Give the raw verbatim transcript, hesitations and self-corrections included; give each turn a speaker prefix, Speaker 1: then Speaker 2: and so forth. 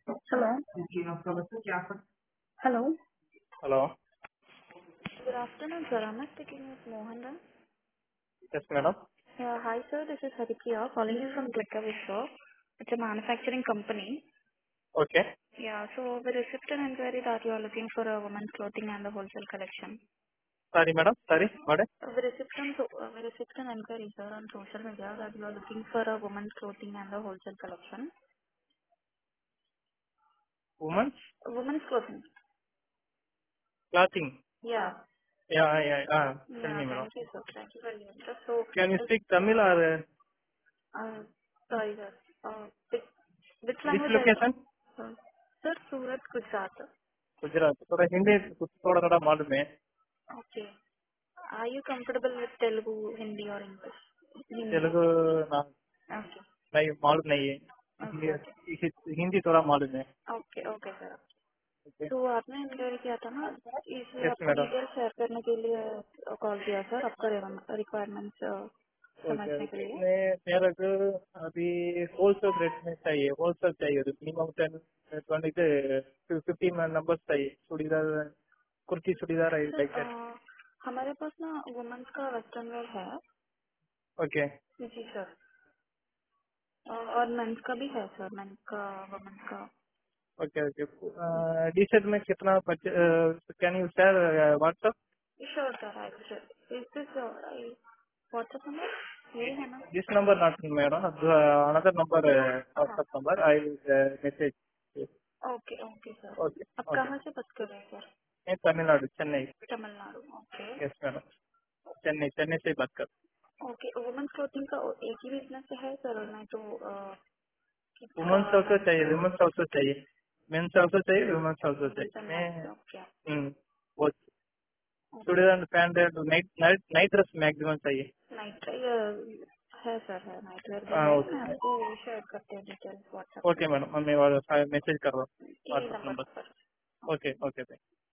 Speaker 1: Hello. Hello.
Speaker 2: Hello.
Speaker 1: Good afternoon, sir. Am I speaking with Mohan? Ram?
Speaker 2: Yes, madam.
Speaker 1: Yeah, hi, sir. This is Haripriya calling you from Glicka Vishwa. It's a manufacturing company.
Speaker 2: Okay.
Speaker 1: Yeah, so we received an inquiry that you are looking for a women's clothing and the wholesale collection.
Speaker 2: Sorry, madam. Sorry. What?
Speaker 1: Uh, We received an, so, uh, we received an inquiry, sir, on social media that you are looking for a women's clothing and the wholesale collection.
Speaker 2: Women's
Speaker 1: Women's clothing.
Speaker 2: clothing.
Speaker 1: Yeah.
Speaker 2: Yeah, yeah. Ah, tell
Speaker 1: Yeah,
Speaker 2: me, madam.
Speaker 1: thank you, sir. Thank you very much. sir. So,
Speaker 2: Can you
Speaker 1: uh,
Speaker 2: speak Tamil or uh,
Speaker 1: uh, sorry, sir. Uh, which, which
Speaker 2: which
Speaker 1: language are you?
Speaker 2: location?
Speaker 1: Uh, Sir, Surat, Gujarat.
Speaker 2: Gujarat थोड़ा हिंदी कुछ थोड़ा थोड़ा मालूम है
Speaker 1: Okay. Are you comfortable with Telugu, Hindi or English? Hindi.
Speaker 2: Telugu ना
Speaker 1: Okay.
Speaker 2: नहीं मालूम नहीं है
Speaker 1: Okay, okay.
Speaker 2: हिंदी हिंदी थोड़ा मालूम है
Speaker 1: Okay, okay, सर.
Speaker 2: ओके
Speaker 1: तो आपने इंक्वायरी किया था ना, इसलिए
Speaker 2: यस
Speaker 1: आपको
Speaker 2: मैडम
Speaker 1: डिटेल शेयर करने के लिए कॉल किया सर, आपका रिक्वायरमेंट्स
Speaker 2: ओके
Speaker 1: समझने के
Speaker 2: ओके
Speaker 1: लिए.
Speaker 2: मैं मेरे को अभी होलसेल रेट में चाहिए होलसेल चाहिए मिनिमम टेन ट्वेंटी से फिफ्टी नंबर्स चाहिए churidar kurti churidar I
Speaker 1: sir
Speaker 2: like that
Speaker 1: uh, हमारे पास ना वुमेन्स का वेस्टर्न वेयर है.
Speaker 2: Okay
Speaker 1: ji sir. अ, और मेंस का भी है सर, मेंस का, वुमेन्स का.
Speaker 2: ओके ओके टी शर्ट में कितना can you share WhatsApp
Speaker 1: sure sir, I will. Is this WhatsApp number यही है ना?
Speaker 2: This number not madam another number
Speaker 1: हाँ.
Speaker 2: WhatsApp number I message
Speaker 1: okay okay sir.
Speaker 2: Okay
Speaker 1: आप
Speaker 2: okay
Speaker 1: कहाँ से बात कर रहे हैं सर?
Speaker 2: मैं Tamil Nadu Chennai
Speaker 1: Tamil Nadu. Okay.
Speaker 2: Yes madam Chennai Chennai से बात कर
Speaker 1: ओके, वुमेन्स क्लोथिंग का एक ही बिजनेस है सर, नहीं तो अ, किसका
Speaker 2: वुमेन्स ऑल्सो
Speaker 1: अलग
Speaker 2: चाहिए
Speaker 1: है?
Speaker 2: वुमेन्स ऑल्सो चाहिए मेन्स ऑल्सो चाहिए वुमेन्स ऑल्सो चाहिए
Speaker 1: मेंस एंड
Speaker 2: मैं
Speaker 1: मेंस. ओके
Speaker 2: हम्म, वो
Speaker 1: okay.
Speaker 2: Churidar pant night night night dress maximum चाहिए
Speaker 1: नाइट है सर, है नाइट वेयर भी
Speaker 2: हाँ,
Speaker 1: है. मैं
Speaker 2: ओके
Speaker 1: आपको शेयर करते हैं डिटेल्स व्हाट्सएप पे.
Speaker 2: ओके मैडम मैं मैसेज कर रहा हूँ
Speaker 1: यही
Speaker 2: व्हाट्सअप
Speaker 1: नंबर
Speaker 2: नंबर
Speaker 1: पर.
Speaker 2: Okay okay